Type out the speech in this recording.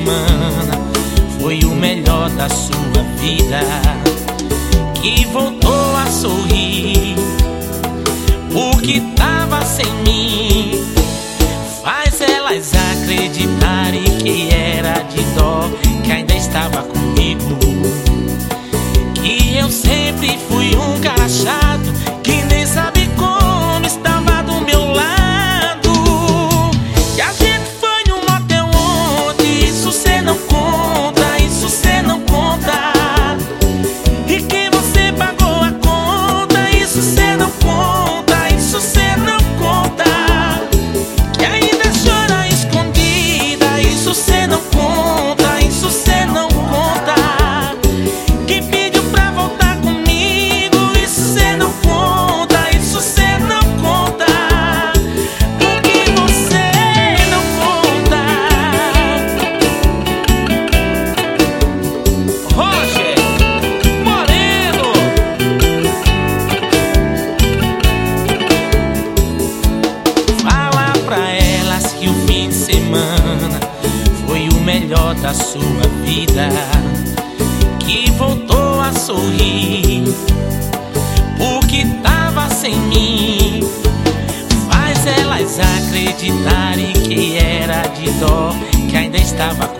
semana foi o melhor da sua vida, que voltou a sorrir porque tava sem mim. Faz elas acreditarem que era de dó, que ainda estava comigo, que eu sempre fui um cara chato, que nem sabe como estava do meu lado, que a gente foi no motel ontem, isso cê não conta, isso cê não conta, e que você pagou a conta, isso cê não conta, isso cê não conta, que ainda chora escondida, isso cê não conta, isso cê não conta, que pediu pra voltar comigo, isso cê não conta, isso cê não conta, porque você não conta. Roger Moreno, fala pra elas que o fim de semana foi o melhor da sua vida, que voltou a sorrir porque tava sem mim. Faz elas acreditarem que era de dó, que ainda estava